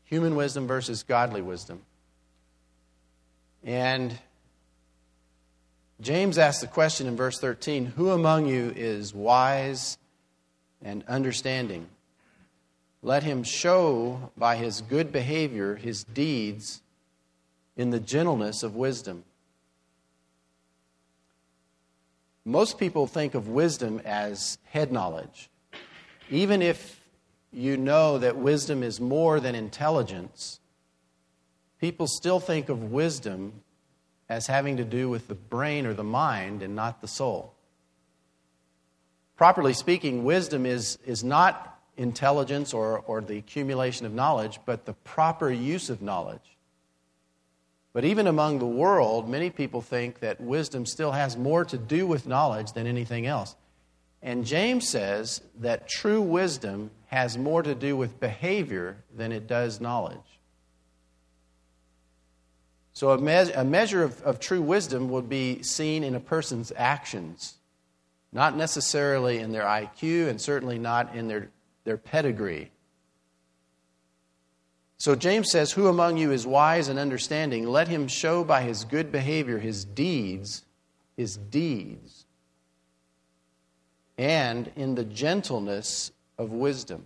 human wisdom versus godly wisdom. And James asks the question in verse 13, who among you is wise and understanding? Let him show by his good behavior his deeds in the gentleness of wisdom. Most people think of wisdom as head knowledge. Even if you know that wisdom is more than intelligence, people still think of wisdom as having to do with the brain or the mind and not the soul. Properly speaking, wisdom is not intelligence or the accumulation of knowledge, but the proper use of knowledge. But even among the world, many people think that wisdom still has more to do with knowledge than anything else. And James says that true wisdom has more to do with behavior than it does knowledge. So a measure of true wisdom would be seen in a person's actions, not necessarily in their IQ and certainly not in their pedigree. So James says, who among you is wise and understanding? Let him show by his good behavior his deeds, and in the gentleness of wisdom.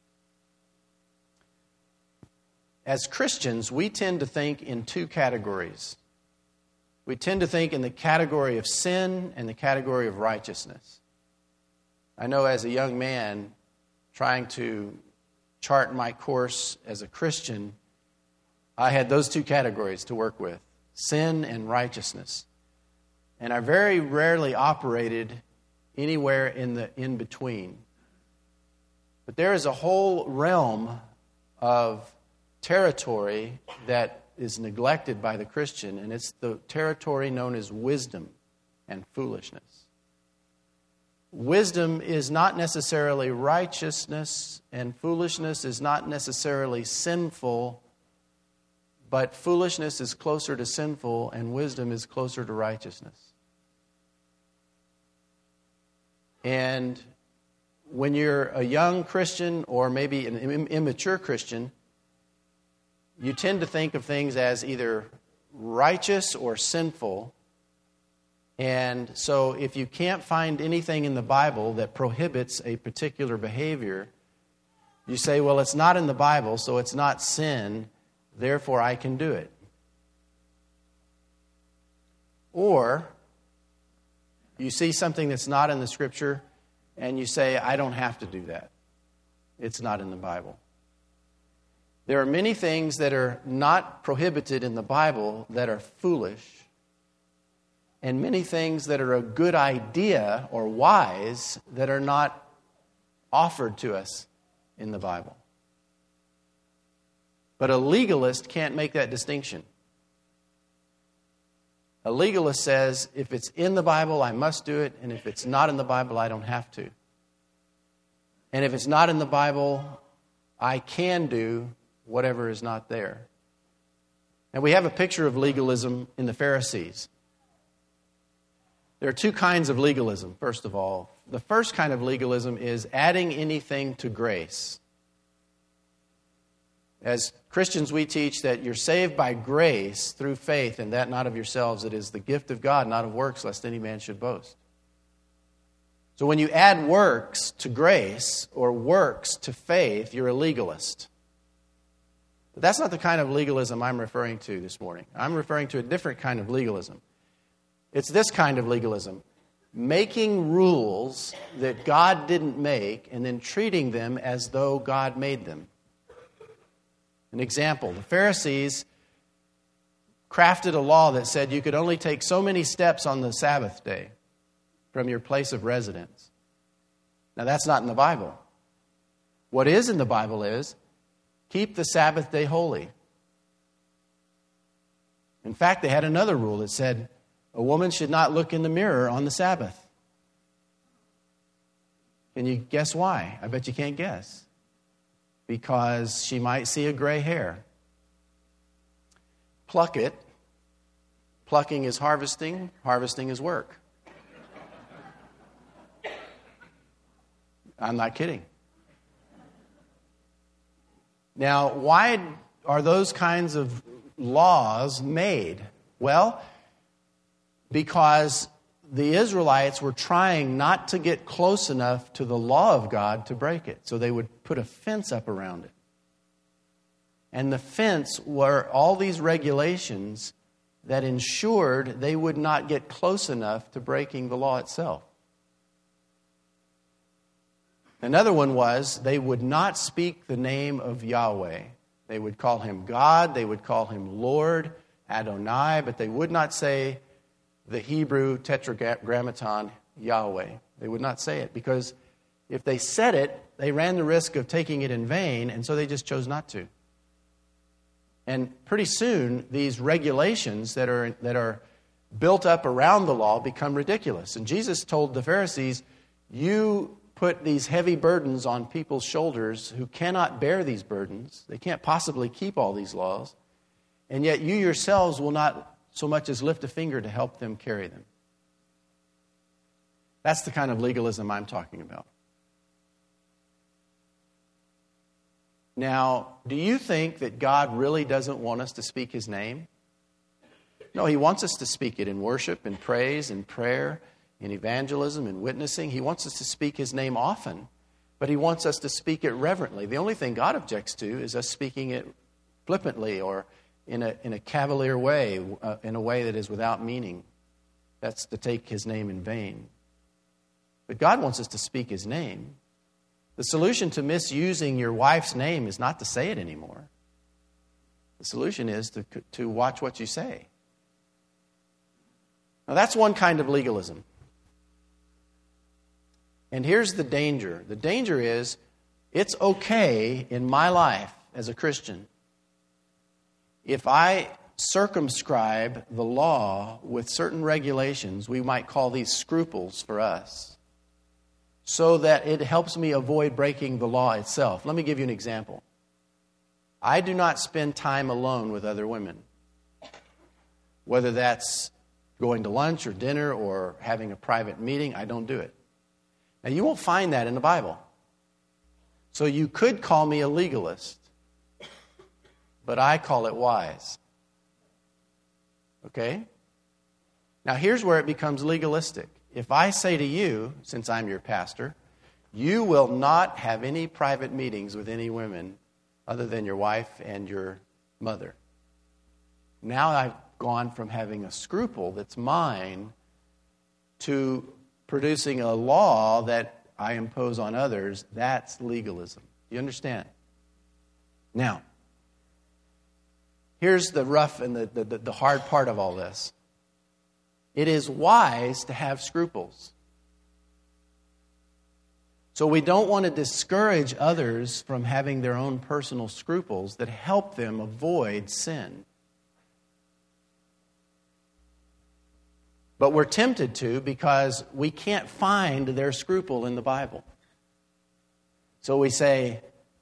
As Christians, we tend to think in two categories. We tend to think in the category of sin and the category of righteousness. I know as a young man trying to chart my course as a Christian, I had those two categories to work with, sin and righteousness. And I very rarely operated anywhere in the in-between. But there is a whole realm of territory that is neglected by the Christian, and it's the territory known as wisdom and foolishness. Wisdom is not necessarily righteousness, and foolishness is not necessarily sinful, but foolishness is closer to sinful, and wisdom is closer to righteousness. And when you're a young Christian or maybe an immature Christian, you tend to think of things as either righteous or sinful. And so if you can't find anything in the Bible that prohibits a particular behavior, you say, well, it's not in the Bible, so it's not sin, therefore I can do it. Or you see something that's not in the Scripture, and you say, I don't have to do that. It's not in the Bible. There are many things that are not prohibited in the Bible that are foolish, and many things that are a good idea or wise that are not offered to us in the Bible. But a legalist can't make that distinction. A legalist says, if it's in the Bible, I must do it, and if it's not in the Bible, I don't have to. And if it's not in the Bible, I can do whatever is not there. And we have a picture of legalism in the Pharisees. There are two kinds of legalism, first of all. The first kind of legalism is adding anything to grace. As Christians, we teach that you're saved by grace through faith, and that not of yourselves. It is the gift of God, not of works, lest any man should boast. So when you add works to grace or works to faith, you're a legalist. But that's not the kind of legalism I'm referring to this morning. I'm referring to a different kind of legalism. It's this kind of legalism. Making rules that God didn't make and then treating them as though God made them. An example, the Pharisees crafted a law that said you could only take so many steps on the Sabbath day from your place of residence. Now, that's not in the Bible. What is in the Bible is, keep the Sabbath day holy. In fact, they had another rule that said, a woman should not look in the mirror on the Sabbath. Can you guess why? I bet you can't guess. Because she might see a gray hair. Pluck it. Plucking is harvesting. Harvesting is work. I'm not kidding. Now, why are those kinds of laws made? Well, because the Israelites were trying not to get close enough to the law of God to break it. So they would put a fence up around it. And the fence were all these regulations that ensured they would not get close enough to breaking the law itself. Another one was they would not speak the name of Yahweh. They would call him God, they would call him Lord, Adonai, but they would not say the Hebrew tetragrammaton Yahweh. They would not say it because if they said it, they ran the risk of taking it in vain, and so they just chose not to. And pretty soon, these regulations that are built up around the law become ridiculous. And Jesus told the Pharisees, you put these heavy burdens on people's shoulders who cannot bear these burdens. They can't possibly keep all these laws. And yet you yourselves will not so much as lift a finger to help them carry them. That's the kind of legalism I'm talking about. Now, do you think that God really doesn't want us to speak his name? No, he wants us to speak it in worship, in praise, in prayer, in evangelism, in witnessing. He wants us to speak his name often, but he wants us to speak it reverently. The only thing God objects to is us speaking it flippantly or in a cavalier way, in a way that is without meaning. That's to take his name in vain. But God wants us to speak his name. The solution to misusing your wife's name is not to say it anymore. The solution is to watch what you say. Now, that's one kind of legalism. And here's the danger. The danger is it's okay in my life as a Christian if I circumscribe the law with certain regulations, we might call these scruples for us, so that it helps me avoid breaking the law itself. Let me give you an example. I do not spend time alone with other women, whether that's going to lunch or dinner or having a private meeting. I don't do it. Now, you won't find that in the Bible. So you could call me a legalist, but I call it wise. Okay? Now, here's where it becomes legalistic. If I say to you, since I'm your pastor, you will not have any private meetings with any women other than your wife and your mother. Now I've gone from having a scruple that's mine to producing a law that I impose on others. That's legalism. You understand? Now, here's the rough and the hard part of all this. It is wise to have scruples. So we don't want to discourage others from having their own personal scruples that help them avoid sin. But we're tempted to because we can't find their scruple in the Bible. So we say,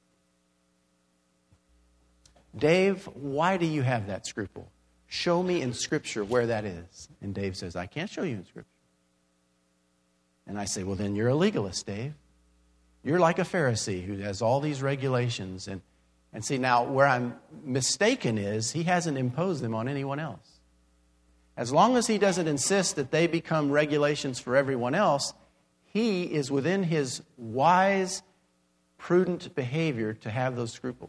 Dave, why do you have that scruple? Show me in Scripture where that is. And Dave says, I can't show you in Scripture. And I say, well, then you're a legalist, Dave. You're like a Pharisee who has all these regulations. And see, now where I'm mistaken is he hasn't imposed them on anyone else. As long as he doesn't insist that they become regulations for everyone else, he is within his wise, prudent behavior to have those scruples.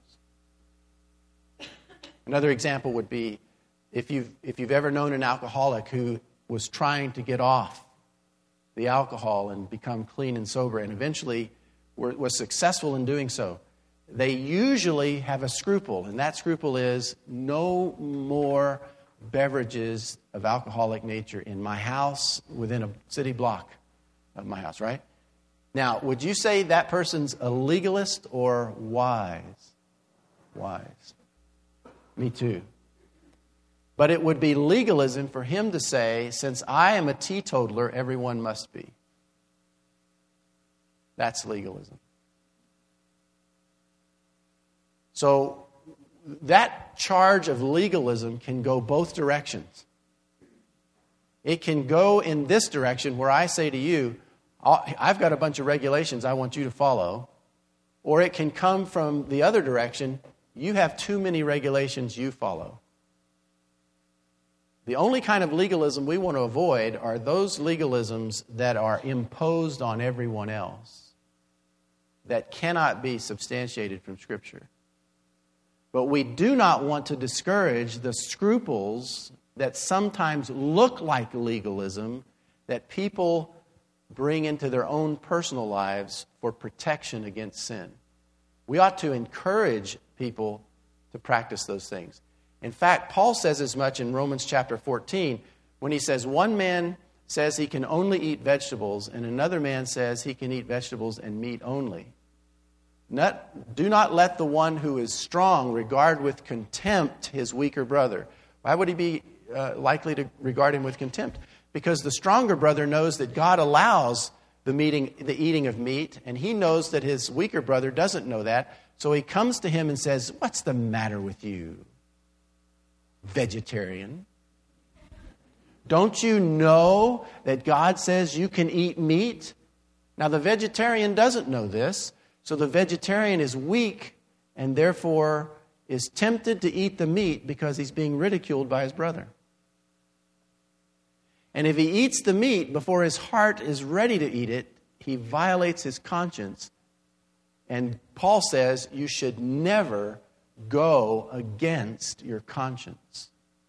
Another example would be if you've ever known an alcoholic who was trying to get off the alcohol and become clean and sober and eventually was successful in doing so, they usually have a scruple, and that scruple is no more beverages of alcoholic nature in my house within a city block of my house, right? Now, would you say that person's a legalist or wise? Wise. Me too. But it would be legalism for him to say, since I am a teetotaler, everyone must be. That's legalism. So that charge of legalism can go both directions. It can go in this direction where I say to you, I've got a bunch of regulations I want you to follow. Or it can come from the other direction. you have too many regulations you follow. The only kind of legalism we want to avoid are those legalisms that are imposed on everyone else, that cannot be substantiated from Scripture. But we do not want to discourage the scruples that sometimes look like legalism that people bring into their own personal lives for protection against sin. We ought to encourage people to practice those things. In fact, Paul says as much in Romans chapter 14 when he says one man says he can only eat vegetables and another man says he can eat vegetables and meat only. Do not let the one who is strong regard with contempt his weaker brother. Why would he be likely to regard him with contempt? Because the stronger brother knows that God allows the eating of meat, and he knows that his weaker brother doesn't know that. So he comes to him and says, "What's the matter with you, vegetarian? Don't you know that God says you can eat meat?" Now the vegetarian doesn't know this, so the vegetarian is weak and therefore is tempted to eat the meat because he's being ridiculed by his brother. And if he eats the meat before his heart is ready to eat it, he violates his conscience. And Paul says you should never go against your conscience.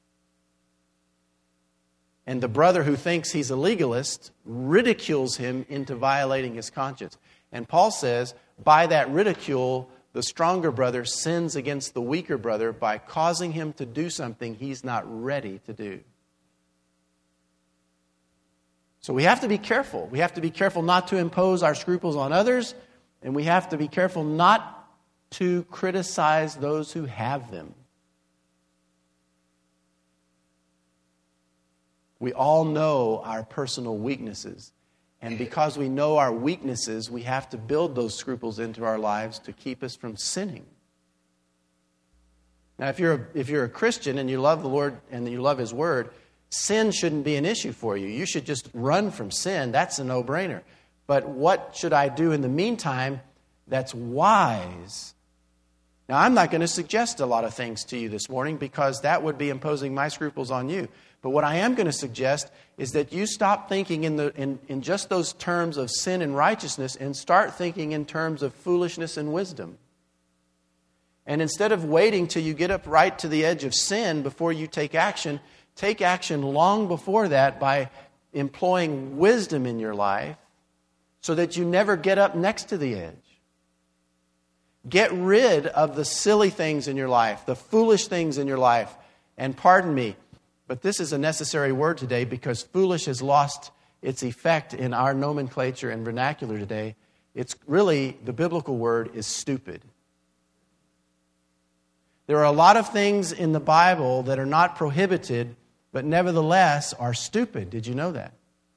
And the brother who thinks he's a legalist ridicules him into violating his conscience. And Paul says, by that ridicule, the stronger brother sins against the weaker brother by causing him to do something he's not ready to do. So we have to be careful. We have to be careful not to impose our scruples on others, and we have to be careful not to criticize those who have them. We all know our personal weaknesses, and because we know our weaknesses, we have to build those scruples into our lives to keep us from sinning. Now, if you're a Christian and you love the Lord and you love His Word, sin shouldn't be an issue for you. You should just run from sin. That's a no-brainer. But what should I do in the meantime that's wise? Now, I'm not going to suggest a lot of things to you this morning because that would be imposing my scruples on you. But what I am going to suggest is that you stop thinking in just those terms of sin and righteousness and start thinking in terms of foolishness and wisdom. And instead of waiting till you get up right to the edge of sin before you take action long before that by employing wisdom in your life so that you never get up next to the edge. Get rid of the silly things in your life, the foolish things in your life. And pardon me, but this is a necessary word today because foolish has lost its effect in our nomenclature and vernacular today. It's really, the biblical word is stupid. There are a lot of things in the Bible that are not prohibited, but nevertheless are stupid. Did you know that?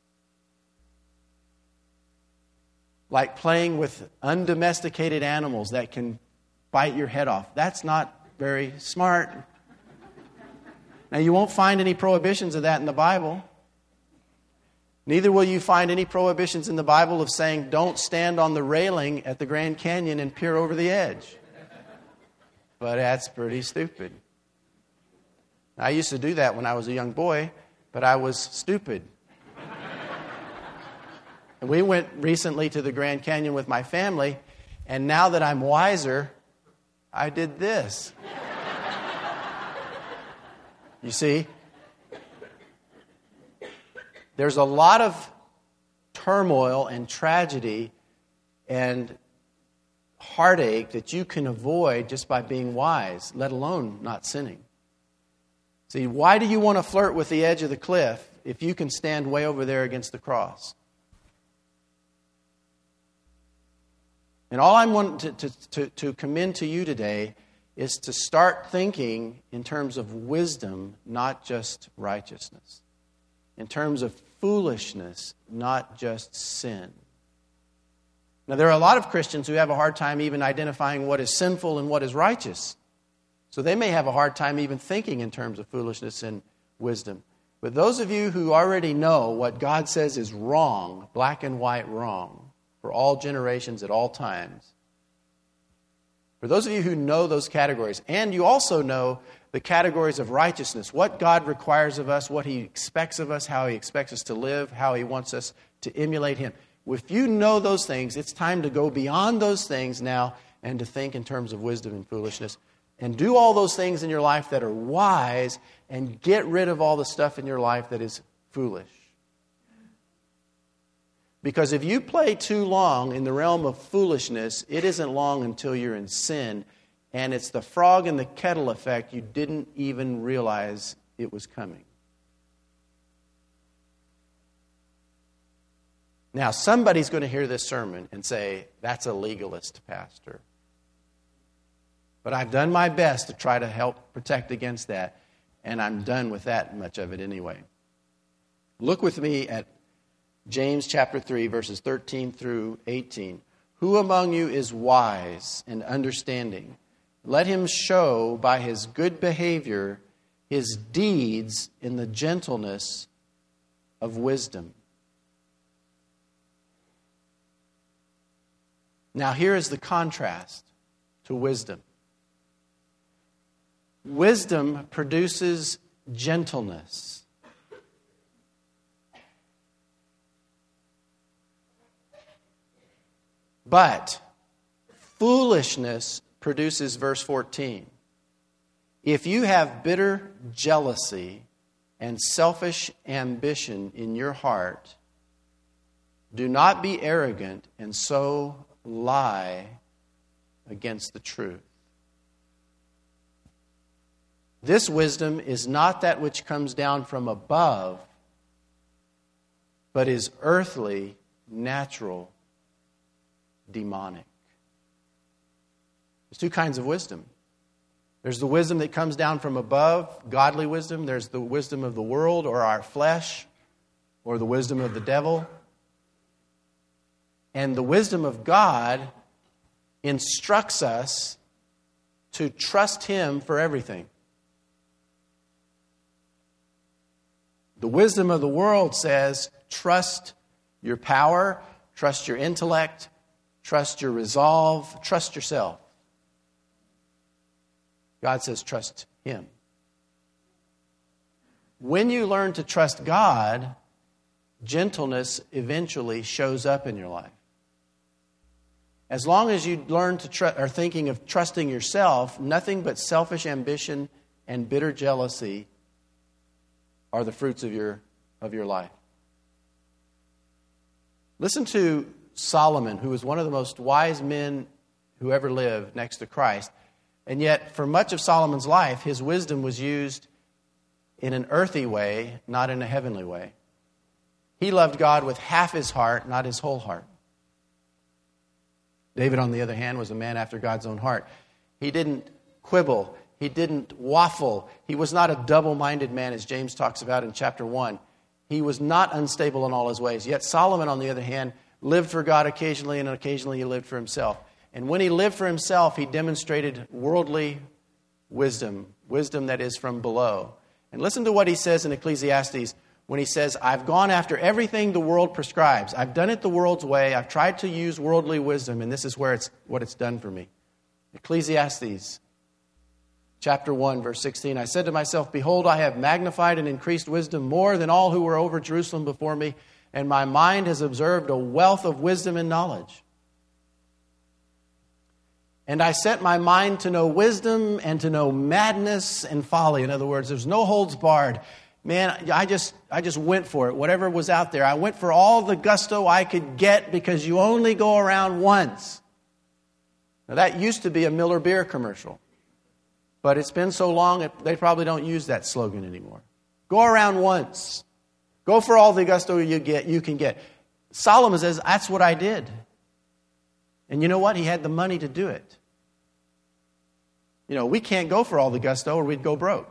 Like playing with undomesticated animals that can bite your head off. That's not very smart. Now, you won't find any prohibitions of that in the Bible. Neither will you find any prohibitions in the Bible of saying, don't stand on the railing at the Grand Canyon and peer over the edge. But that's pretty stupid. I used to do that when I was a young boy, but I was stupid. And we went recently to the Grand Canyon with my family, and now that I'm wiser, I did this. You see, there's a lot of turmoil and tragedy and heartache that you can avoid just by being wise, let alone not sinning. See, why do you want to flirt with the edge of the cliff if you can stand way over there against the cross? And all I want to commend to you today is to start thinking in terms of wisdom, not just righteousness. In terms of foolishness, not just sin. Now, there are a lot of Christians who have a hard time even identifying what is sinful and what is righteous. So they may have a hard time even thinking in terms of foolishness and wisdom. But those of you who already know what God says is wrong, black and white wrong, for all generations at all times, For those of you who know those categories, and you also know the categories of righteousness, what God requires of us, what He expects of us, how He expects us to live, how He wants us to emulate Him. If you know those things, it's time to go beyond those things now and to think in terms of wisdom and foolishness. And do all those things in your life that are wise and get rid of all the stuff in your life that is foolish. Because if you play too long in the realm of foolishness, it isn't long until you're in sin. And it's the frog in the kettle effect. You didn't even realize it was coming. Now, somebody's going to hear this sermon and say, that's a legalist, Pastor. But I've done my best to try to help protect against that. And I'm done with that much of it anyway. Look with me at James chapter 3, verses 13 through 18. Who among you is wise and understanding? Let him show by his good behavior his deeds in the gentleness of wisdom. Now here is the contrast to wisdom. Wisdom produces gentleness. But foolishness produces verse 14. If you have bitter jealousy and selfish ambition in your heart, do not be arrogant and so lie against the truth. This wisdom is not that which comes down from above, but is earthly, natural, demonic. There's two kinds of wisdom. There's the wisdom that comes down from above, godly wisdom. There's the wisdom of the world or our flesh or the wisdom of the devil. And the wisdom of God instructs us to trust Him for everything. The wisdom of the world says, trust your power, trust your intellect, trust your resolve, trust yourself. God says, trust Him. When you learn to trust God, gentleness eventually shows up in your life. As long as you learn to are thinking of trusting yourself, nothing but selfish ambition and bitter jealousy are the fruits of your life. Listen to Solomon, who was one of the most wise men who ever lived next to Christ. And yet, for much of Solomon's life, his wisdom was used in an earthy way, not in a heavenly way. He loved God with half his heart, not his whole heart. David, on the other hand, was a man after God's own heart. He didn't quibble. He didn't waffle. He was not a double-minded man, as James talks about in chapter 1. He was not unstable in all his ways. Yet Solomon, on the other hand, lived for God occasionally, and occasionally he lived for himself. And when he lived for himself, he demonstrated worldly wisdom, wisdom that is from below. And listen to what he says in Ecclesiastes when he says, I've gone after everything the world prescribes. I've done it the world's way. I've tried to use worldly wisdom, and this is what it's done for me. Ecclesiastes chapter 1, verse 16, I said to myself, behold, I have magnified and increased wisdom more than all who were over Jerusalem before me, and my mind has observed a wealth of wisdom and knowledge. And I set my mind to know wisdom and to know madness and folly. In other words, there's no holds barred. Man, I just went for it. Whatever was out there. I went for all the gusto I could get because you only go around once. Now, that used to be a Miller Beer commercial. But it's been so long, they probably don't use that slogan anymore. Go around once. Go for all the gusto you can get. Solomon says, that's what I did. And you know what? He had the money to do it. You know, we can't go for all the gusto or we'd go broke.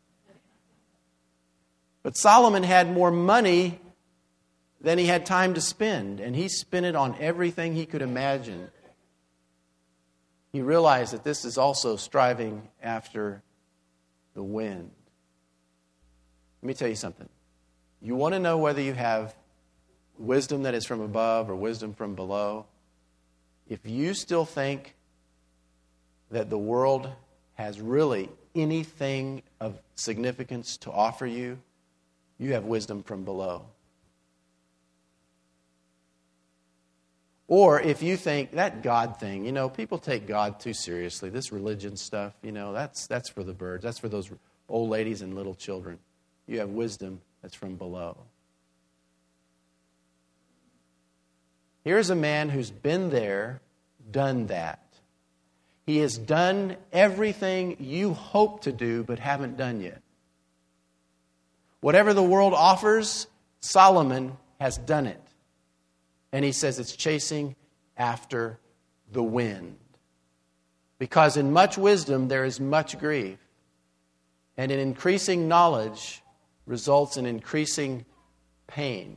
But Solomon had more money than he had time to spend, and he spent it on everything he could imagine. He realized that this is also striving after the wind. Let me tell you something. You want to know whether you have wisdom that is from above or wisdom from below? If you still think that the world has really anything of significance to offer you, you have wisdom from below. Or if you think that God thing, people take God too seriously. This religion stuff, that's for the birds. That's for those old ladies and little children. You have wisdom that's from below. Here's a man who's been there, done that. He has done everything you hope to do but haven't done yet. Whatever the world offers, Solomon has done it. And he says it's chasing after the wind. Because in much wisdom there is much grief. And in increasing knowledge results in increasing pain.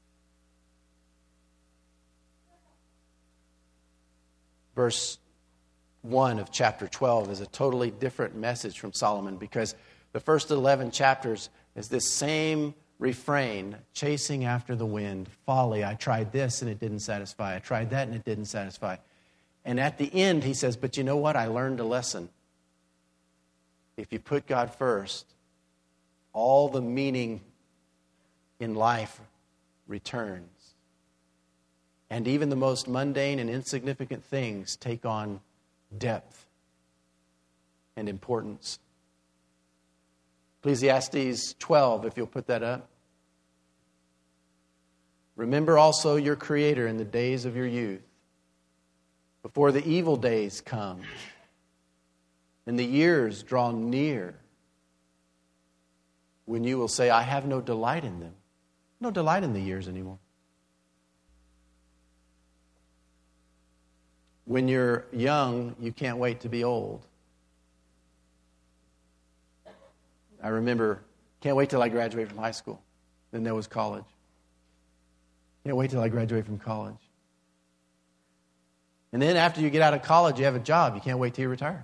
Verse 1 of chapter 12 is a totally different message from Solomon, because the first 11 chapters is this same refrain, chasing after the wind, folly. I tried this and it didn't satisfy. I tried that and it didn't satisfy. And at the end he says, but you know what? I learned a lesson. If you put God first, all the meaning in life returns. And even the most mundane and insignificant things take on depth and importance. Ecclesiastes 12, if you'll put that up. Remember also your Creator in the days of your youth, before the evil days come and the years draw near, when you will say, I have no delight in them. No delight in the years anymore. When you're young, you can't wait to be old. I remember, can't wait till I graduate from high school. Then there was college. Can't wait till I graduate from college. And then after you get out of college, you have a job. You can't wait till you retire.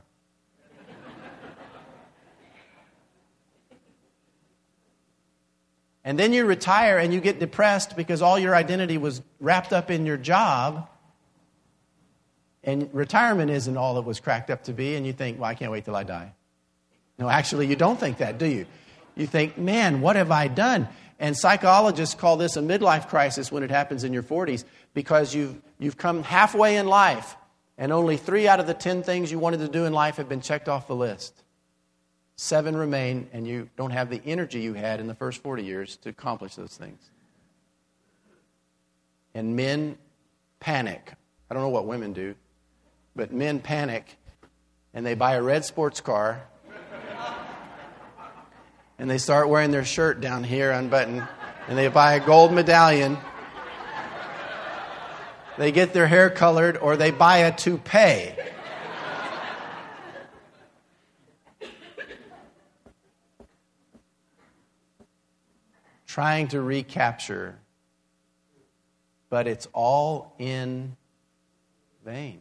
And then you retire and you get depressed because all your identity was wrapped up in your job. And retirement isn't all it was cracked up to be. And you think, well, I can't wait till I die. No, actually, you don't think that, do you? You think, man, what have I done? And psychologists call this a midlife crisis when it happens in your 40s, because you've come halfway in life and only 3 out of the 10 things you wanted to do in life have been checked off the list. 7 remain, and you don't have the energy you had in the first 40 years to accomplish those things. And men panic. I don't know what women do, but men panic, and they buy a red sports car, and they start wearing their shirt down here unbuttoned, and they buy a gold medallion. They get their hair colored, or they buy a toupee. Trying to recapture, but it's all in vain.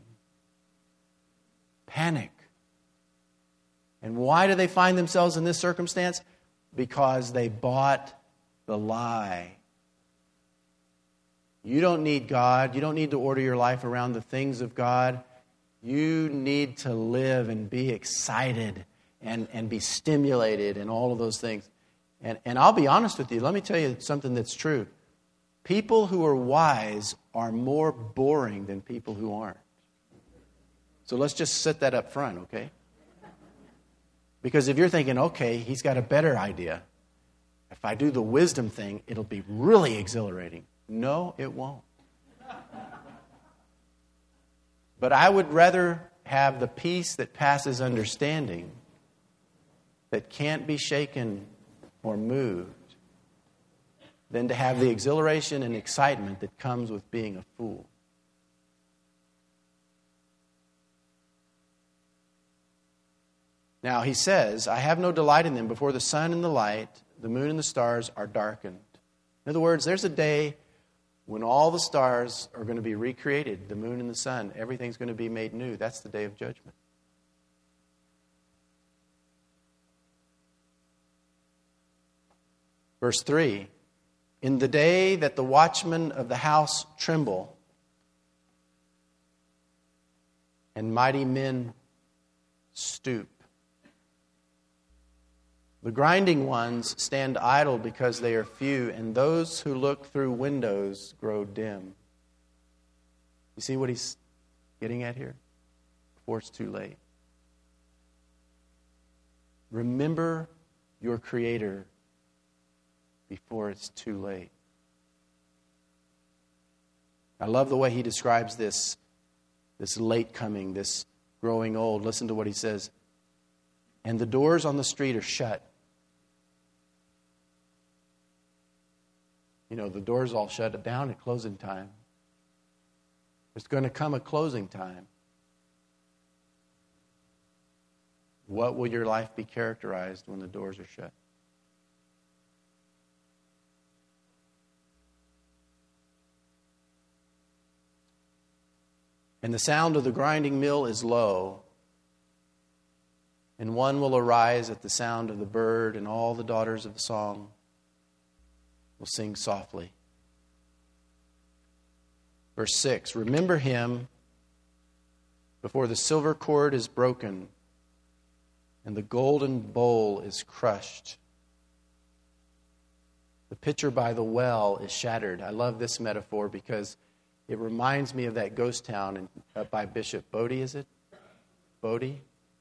Panic. And why do they find themselves in this circumstance? Because they bought the lie. You don't need God. You don't need to order your life around the things of God. You need to live and be excited and be stimulated and all of those things. And I'll be honest with you. Let me tell you something that's true. People who are wise are more boring than people who aren't. So let's just set that up front, okay? Because if you're thinking, okay, he's got a better idea. If I do the wisdom thing, it'll be really exhilarating. No, it won't. But I would rather have the peace that passes understanding, that can't be shaken or moved, than to have the exhilaration and excitement that comes with being a fool. Now, he says, I have no delight in them before the sun and the light, the moon and the stars are darkened. In other words, there's a day when all the stars are going to be recreated, the moon and the sun. Everything's going to be made new. That's the day of judgment. Verse 3, in the day that the watchmen of the house tremble and mighty men stoop. The grinding ones stand idle because they are few, and those who look through windows grow dim. You see what he's getting at here? Before it's too late. Remember your Creator before it's too late. I love the way he describes this late coming, this growing old. Listen to what he says. And the doors on the street are shut. You know, the doors all shut down at closing time. There's going to come a closing time. What will your life be characterized when the doors are shut? And the sound of the grinding mill is low, and one will arise at the sound of the bird, and all the daughters of the song will sing softly. Verse 6, remember him before the silver cord is broken and the golden bowl is crushed. The pitcher by the well is shattered. I love this metaphor because it reminds me of that ghost town by Bishop Bodie, is it? Bodie?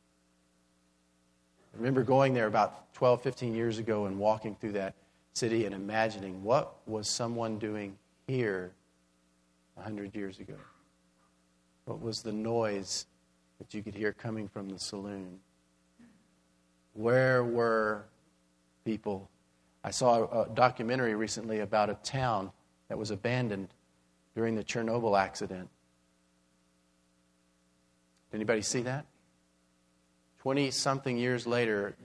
I remember going there about 12, 15 years ago and walking through that city and imagining what was someone doing here 100 years ago? What was the noise that you could hear coming from the saloon? Where were people? I saw a documentary recently about a town that was abandoned during the Chernobyl accident. Did anybody see that? 20-something years later,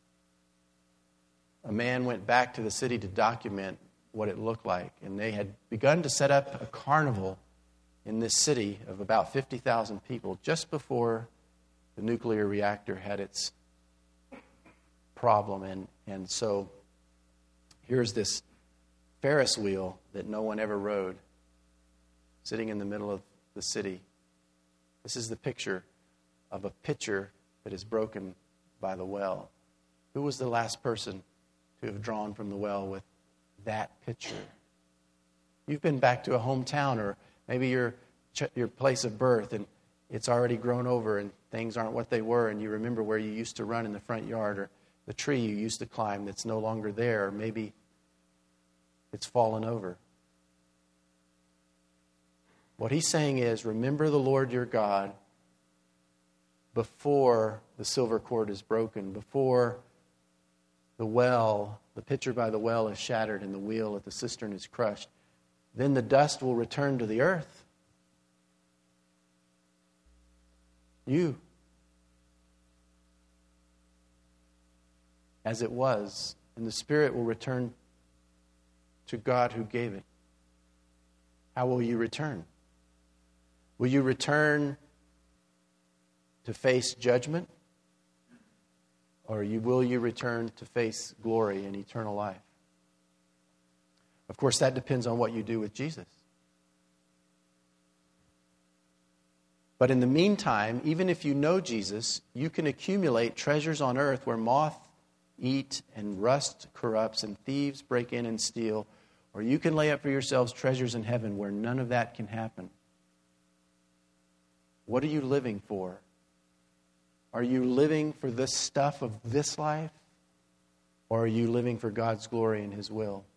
a man went back to the city to document what it looked like. And they had begun to set up a carnival in this city of about 50,000 people just before the nuclear reactor had its problem. And so here's this Ferris wheel that no one ever rode, sitting in the middle of the city. This is the picture of a pitcher that is broken by the well. Who was the last person to have drawn from the well with that pitcher? You've been back to a hometown or maybe your place of birth, and it's already grown over and things aren't what they were, and you remember where you used to run in the front yard or the tree you used to climb that's no longer there, or maybe it's fallen over. What he's saying is, remember the Lord your God before the silver cord is broken, before the well, the pitcher by the well is shattered and the wheel at the cistern is crushed. Then the dust will return to the earth. You. As it was, and the Spirit will return to God who gave it. How will you return? Will you return to face judgment? Or will you return to face glory and eternal life? Of course, that depends on what you do with Jesus. But in the meantime, even if you know Jesus, you can accumulate treasures on earth where moth eat and rust corrupts and thieves break in and steal. Or you can lay up for yourselves treasures in heaven where none of that can happen. What are you living for? Are you living for this stuff of this life? Or are you living for God's glory and His will?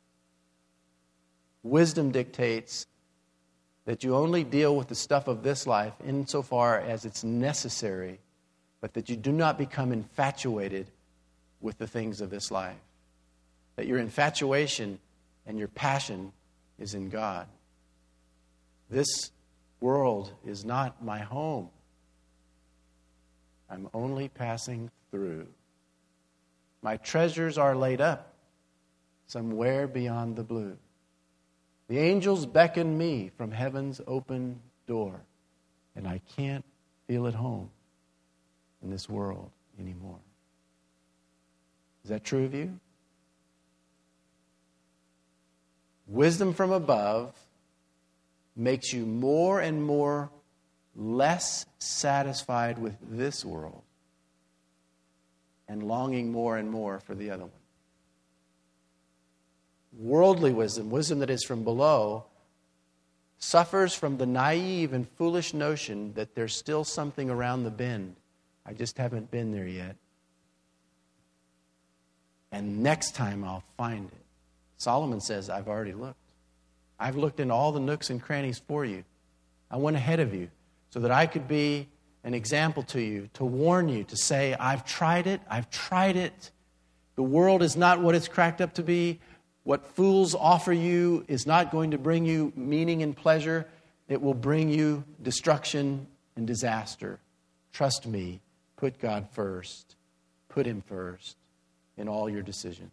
Wisdom dictates that you only deal with the stuff of this life insofar as it's necessary, but that you do not become infatuated with the things of this life. That your infatuation and your passion is in God. This world is not my home. I'm only passing through. My treasures are laid up somewhere beyond the blue. The angels beckon me from heaven's open door, and I can't feel at home in this world anymore. Is that true of you? Wisdom from above makes you more and more less satisfied with this world and longing more and more for the other one. Worldly wisdom, wisdom that is from below, suffers from the naive and foolish notion that there's still something around the bend. I just haven't been there yet. And next time I'll find it. Solomon says, I've already looked. I've looked in all the nooks and crannies for you. I went ahead of you so that I could be an example to you, to warn you, to say, I've tried it, I've tried it. The world is not what it's cracked up to be. What fools offer you is not going to bring you meaning and pleasure. It will bring you destruction and disaster. Trust me, put God first. Put Him first in all your decisions.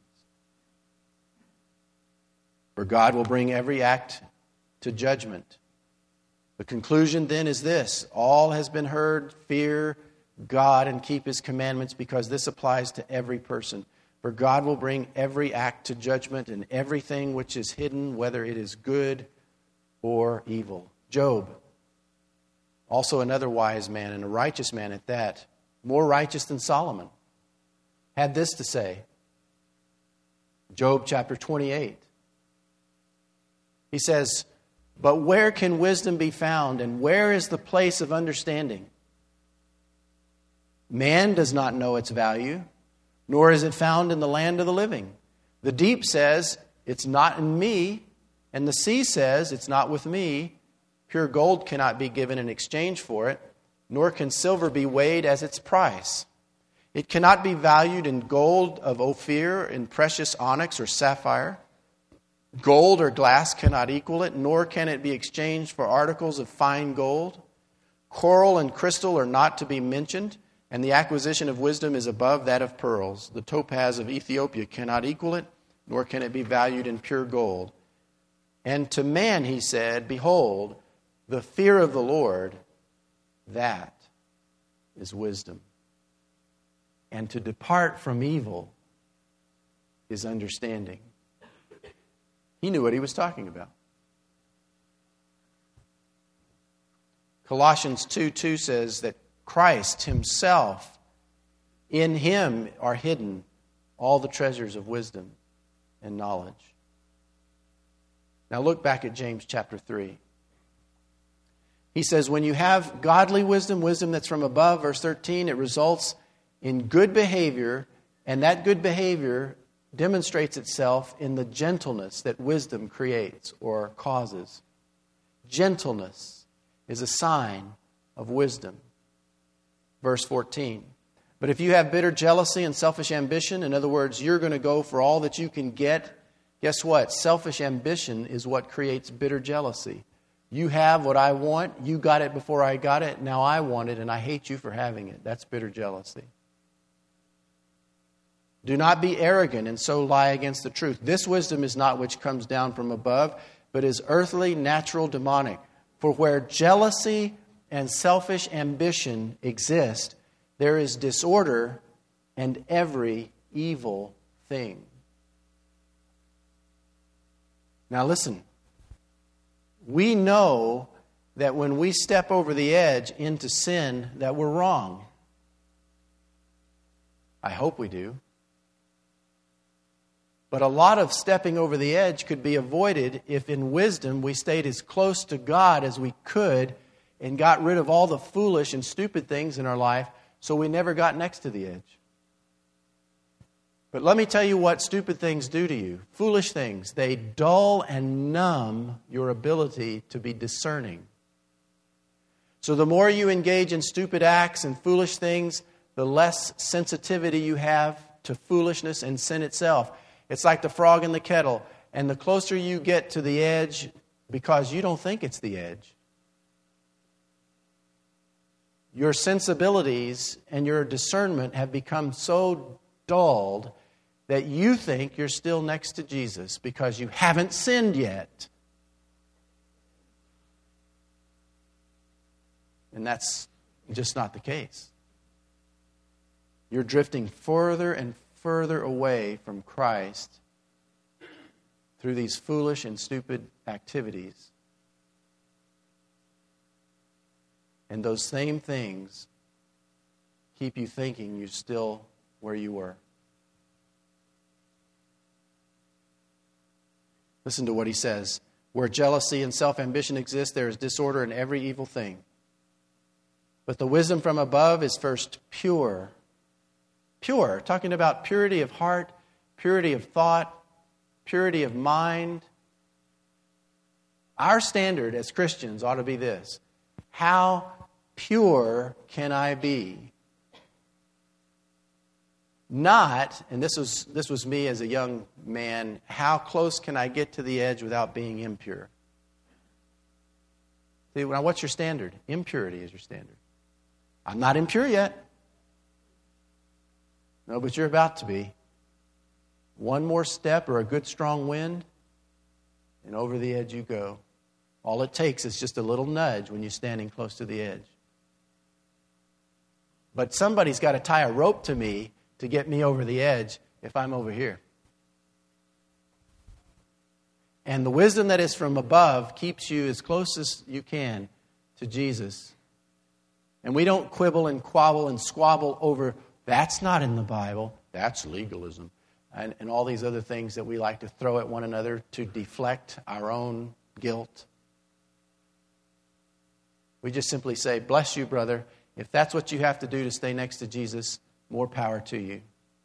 For God will bring every act to judgment. The conclusion then is this: all has been heard, fear God and keep His commandments, because this applies to every person. For God will bring every act to judgment, and everything which is hidden, whether it is good or evil. Job, also another wise man and a righteous man at that, more righteous than Solomon, had this to say. Job chapter 28. He says, but where can wisdom be found, and where is the place of understanding? Man does not know its value, nor is it found in the land of the living. The deep says, it's not in me, and the sea says, it's not with me. Pure gold cannot be given in exchange for it, nor can silver be weighed as its price. It cannot be valued in gold of Ophir, in precious onyx or sapphire. Gold or glass cannot equal it, nor can it be exchanged for articles of fine gold. Coral and crystal are not to be mentioned, and the acquisition of wisdom is above that of pearls. The topaz of Ethiopia cannot equal it, nor can it be valued in pure gold. And to man he said, behold, the fear of the Lord, that is wisdom. And to depart from evil is understanding. He knew what he was talking about. Colossians 2:2 says that Christ Himself, in Him are hidden all the treasures of wisdom and knowledge. Now look back at James chapter 3. He says, when you have godly wisdom, wisdom that's from above, verse 13, it results in good behavior, and that good behavior demonstrates itself in the gentleness that wisdom creates or causes. Gentleness is a sign of wisdom. Verse 14. But if you have bitter jealousy and selfish ambition, in other words, you're going to go for all that you can get, guess what? Selfish ambition is what creates bitter jealousy. You have what I want, you got it before I got it, now I want it and I hate you for having it. That's bitter jealousy. Do not be arrogant and so lie against the truth. This wisdom is not which comes down from above, but is earthly, natural, demonic. For where jealousy and selfish ambition exist, there is disorder and every evil thing. Now listen, we know that when we step over the edge into sin that we're wrong. I hope we do. But a lot of stepping over the edge could be avoided if in wisdom we stayed as close to God as we could and got rid of all the foolish and stupid things in our life so we never got next to the edge. But let me tell you what stupid things do to you. Foolish things. They dull and numb your ability to be discerning. So the more you engage in stupid acts and foolish things, the less sensitivity you have to foolishness and sin itself. It's like the frog in the kettle. And the closer you get to the edge, because you don't think it's the edge, your sensibilities and your discernment have become so dulled that you think you're still next to Jesus because you haven't sinned yet. And that's just not the case. You're drifting further and further away from Christ through these foolish and stupid activities. And those same things keep you thinking you're still where you were. Listen to what he says. Where jealousy and self-ambition exist, there is disorder in every evil thing. But the wisdom from above is first pure. Pure, talking about purity of heart, purity of thought, purity of mind. Our standard as Christians ought to be this. How pure can I be? Not, and this was me as a young man, how close can I get to the edge without being impure? See, now what's your standard? Impurity is your standard. I'm not impure yet. No, but you're about to be. One more step or a good strong wind, and over the edge you go. All it takes is just a little nudge when you're standing close to the edge. But somebody's got to tie a rope to me to get me over the edge if I'm over here. And the wisdom that is from above keeps you as close as you can to Jesus. And we don't quibble and quabble and squabble over, that's not in the Bible, that's legalism, and all these other things that we like to throw at one another to deflect our own guilt. We just simply say, bless you, brother. If that's what you have to do to stay next to Jesus, more power to you.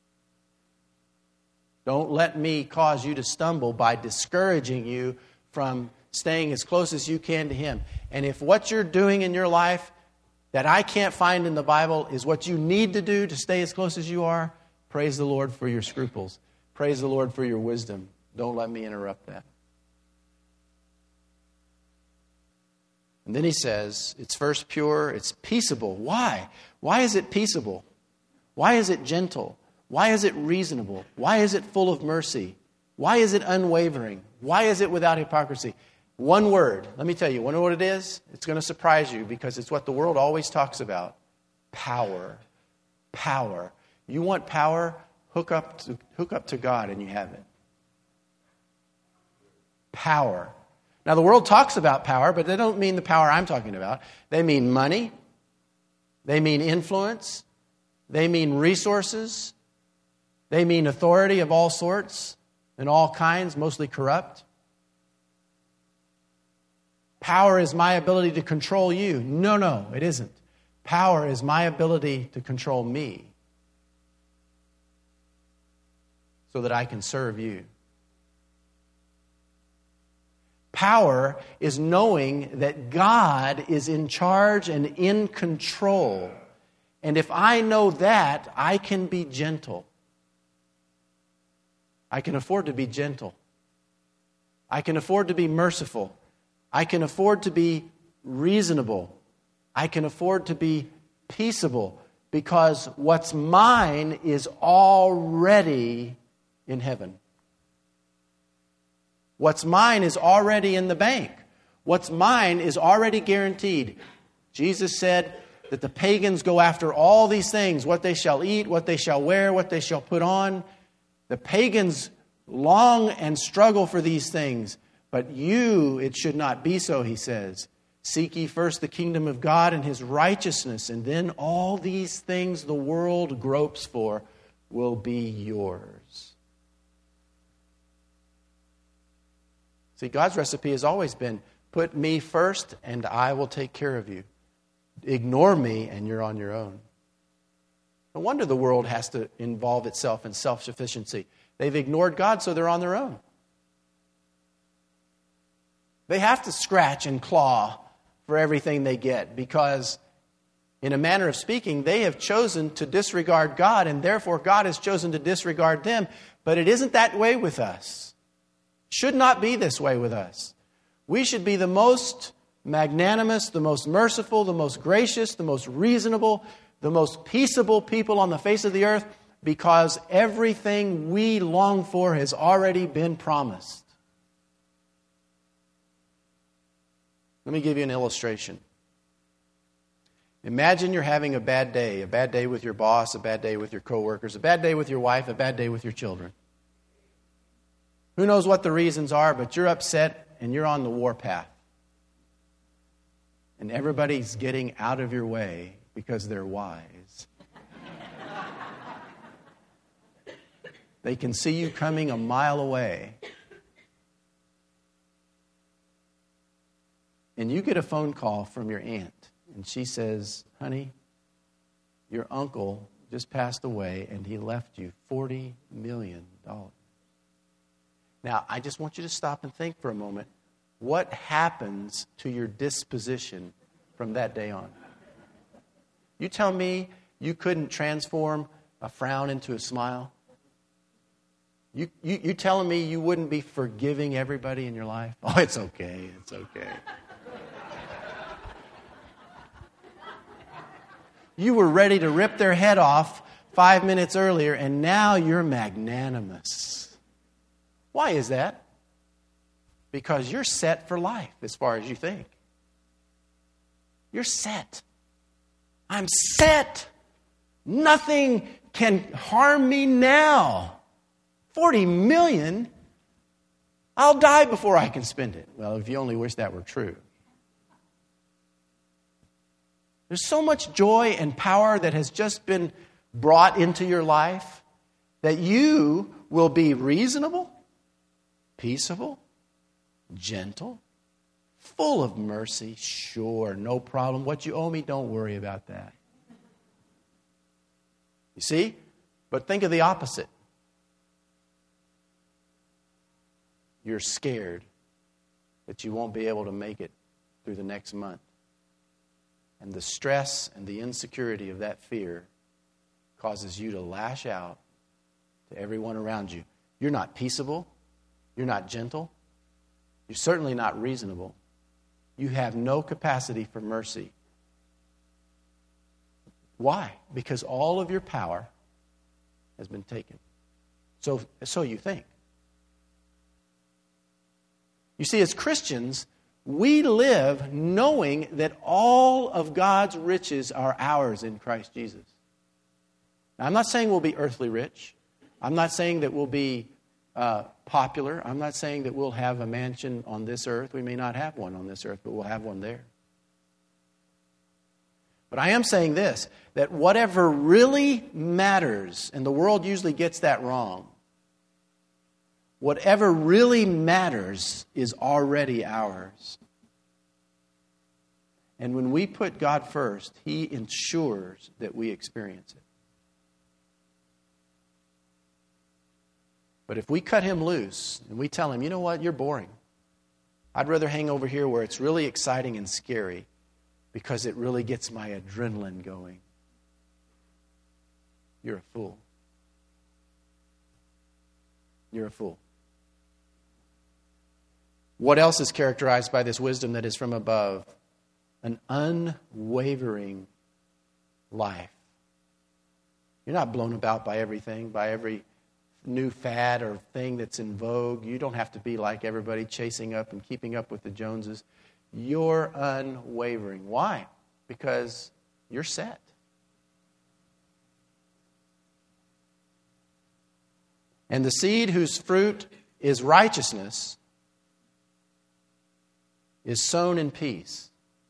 Don't let me cause you to stumble by discouraging you from staying as close as you can to Him. And if what you're doing in your life that I can't find in the Bible is what you need to do to stay as close as you are, praise the Lord for your scruples. Praise the Lord for your wisdom. Don't let me interrupt that. And then he says, it's first pure, it's peaceable. Why? Why is it peaceable? Why is it gentle? Why is it reasonable? Why is it full of mercy? Why is it unwavering? Why is it without hypocrisy? One word. Let me tell you, want to know what it is? It's going to surprise you because it's what the world always talks about. Power. Power. You want power? Hook up to God and you have it. Power. Now the world talks about power, but they don't mean the power I'm talking about. They mean money. They mean influence. They mean resources. They mean authority of all sorts and all kinds, mostly corrupt. Power is my ability to control you. No, it isn't. Power is my ability to control me so that I can serve you. Power is knowing that God is in charge and in control. And if I know that, I can be gentle. I can afford to be gentle. I can afford to be merciful. I can afford to be reasonable. I can afford to be peaceable because what's mine is already in heaven. What's mine is already in the bank. What's mine is already guaranteed. Jesus said that the pagans go after all these things, what they shall eat, what they shall wear, what they shall put on. The pagans long and struggle for these things. But you, it should not be so, he says. Seek ye first the kingdom of God and His righteousness, and then all these things the world gropes for will be yours. See, God's recipe has always been, put me first and I will take care of you. Ignore me and you're on your own. No wonder the world has to involve itself in self-sufficiency. They've ignored God, so they're on their own. They have to scratch and claw for everything they get because, in a manner of speaking, they have chosen to disregard God, and therefore God has chosen to disregard them. But it isn't that way with us. It should not be this way with us. We should be the most magnanimous, the most merciful, the most gracious, the most reasonable, the most peaceable people on the face of the earth because everything we long for has already been promised. Let me give you an illustration. Imagine you're having a bad day with your boss, a bad day with your coworkers, a bad day with your wife, a bad day with your children. Who knows what the reasons are, but you're upset and you're on the warpath. And everybody's getting out of your way because they're wise. They can see you coming a mile away. And you get a phone call from your aunt, and she says, honey, your uncle just passed away, and he left you $40 million. Now, I just want you to stop and think for a moment. What happens to your disposition from that day on? You tell me you couldn't transform a frown into a smile? You telling me you wouldn't be forgiving everybody in your life? Oh, it's okay. It's okay. You were ready to rip their head off 5 minutes earlier, and now you're magnanimous. Why is that? Because you're set for life as far as you think. You're set. I'm set. Nothing can harm me now. 40 million? I'll die before I can spend it. Well, if you only wish that were true. There's so much joy and power that has just been brought into your life that you will be reasonable, peaceable, gentle, full of mercy. Sure, no problem. What you owe me, don't worry about that. You see? But think of the opposite. You're scared that you won't be able to make it through the next month. And the stress and the insecurity of that fear causes you to lash out to everyone around you. You're not peaceable. You're not gentle. You're certainly not reasonable. You have no capacity for mercy. Why? Because all of your power has been taken. So you think. You see, as Christians, we live knowing that all of God's riches are ours in Christ Jesus. Now, I'm not saying we'll be earthly rich. I'm not saying that we'll be popular. I'm not saying that we'll have a mansion on this earth. We may not have one on this earth, but we'll have one there. But I am saying this, that whatever really matters, and the world usually gets that wrong, whatever really matters is already ours. And when we put God first, He ensures that we experience it. But if we cut Him loose and we tell Him, you know what, you're boring. I'd rather hang over here where it's really exciting and scary because it really gets my adrenaline going. You're a fool. You're a fool. What else is characterized by this wisdom that is from above? An unwavering life. You're not blown about by everything, by every new fad or thing that's in vogue. You don't have to be like everybody chasing up and keeping up with the Joneses. You're unwavering. Why? Because you're set. And the seed whose fruit is righteousness is sown in peace.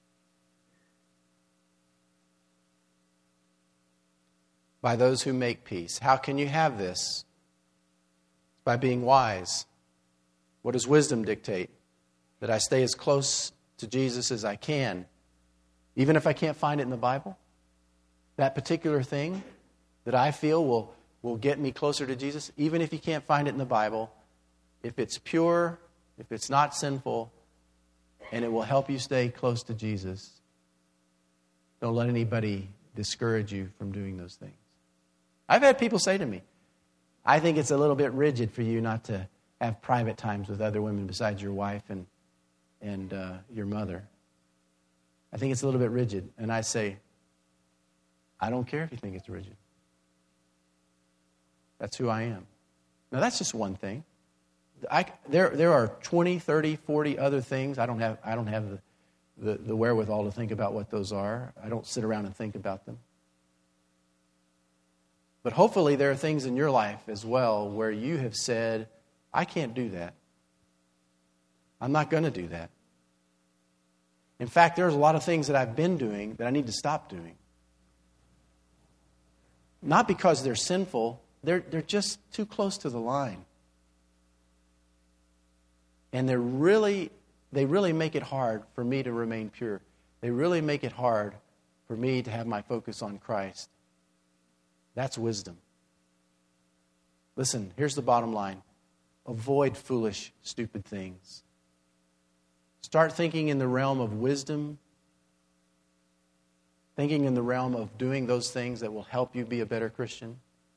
By those who make peace. How can you have this? By being wise. What does wisdom dictate? That I stay as close to Jesus as I can, even if I can't find it in the Bible. That particular thing that I feel will get me closer to Jesus, even if you can't find it in the Bible, if it's pure, if it's not sinful, and it will help you stay close to Jesus, don't let anybody discourage you from doing those things. I've had people say to me, I think it's a little bit rigid for you not to have private times with other women besides your wife and your mother. I think it's a little bit rigid. And I say, I don't care if you think it's rigid. That's who I am. Now, that's just one thing. There are 20, 30, 40 other things. I don't have the wherewithal to think about what those are. I don't sit around and think about them. But hopefully there are things in your life as well where you have said, I can't do that. I'm not going to do that. In fact, there's a lot of things that I've been doing that I need to stop doing. Not because they're sinful, they're just too close to the line. And they really make it hard for me to remain pure. They really make it hard for me to have my focus on Christ. That's wisdom. Listen, here's the bottom line. Avoid foolish, stupid things. Start thinking in the realm of wisdom, thinking in the realm of doing those things that will help you be a better Christian.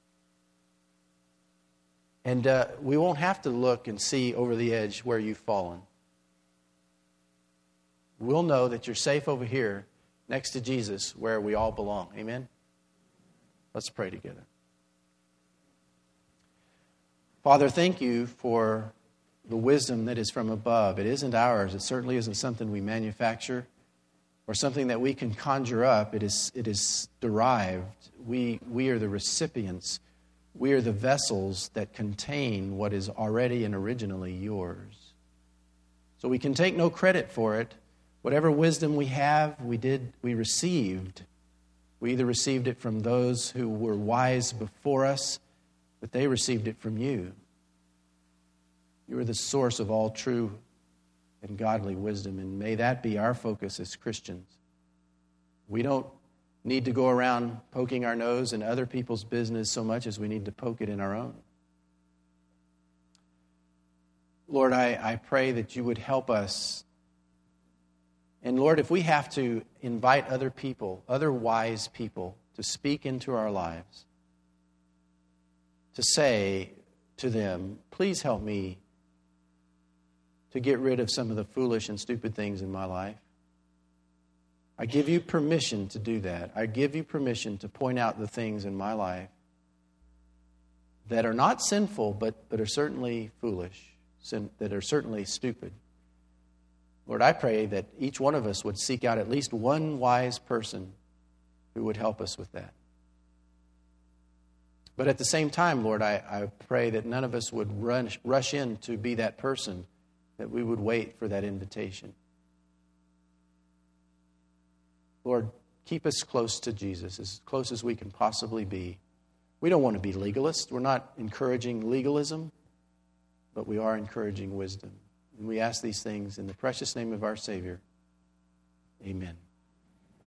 And we won't have to look and see over the edge where you've fallen. We'll know that you're safe over here next to Jesus where we all belong. Amen? Let's pray together. Father, thank you for the wisdom that is from above. It isn't ours. It certainly isn't something we manufacture or something that we can conjure up. It is derived. We are the recipients. We are the vessels that contain what is already and originally yours. So we can take no credit for it. Whatever wisdom we have, we received. We either received it from those who were wise before us, but they received it from you. You are the source of all true and godly wisdom, and may that be our focus as Christians. We don't need to go around poking our nose in other people's business so much as we need to poke it in our own. Lord, I pray that you would help us. And Lord, if we have to invite other people, other wise people, to speak into our lives, to say to them, please help me to get rid of some of the foolish and stupid things in my life. I give you permission to do that. I give you permission to point out the things in my life that are not sinful, but are certainly foolish, that are certainly stupid. Lord, I pray that each one of us would seek out at least one wise person who would help us with that. But at the same time, Lord, I pray that none of us would rush in to be that person, that we would wait for that invitation. Lord, keep us close to Jesus, as close as we can possibly be. We don't want to be legalists. We're not encouraging legalism, but we are encouraging wisdom. And we ask these things in the precious name of our Savior. Amen.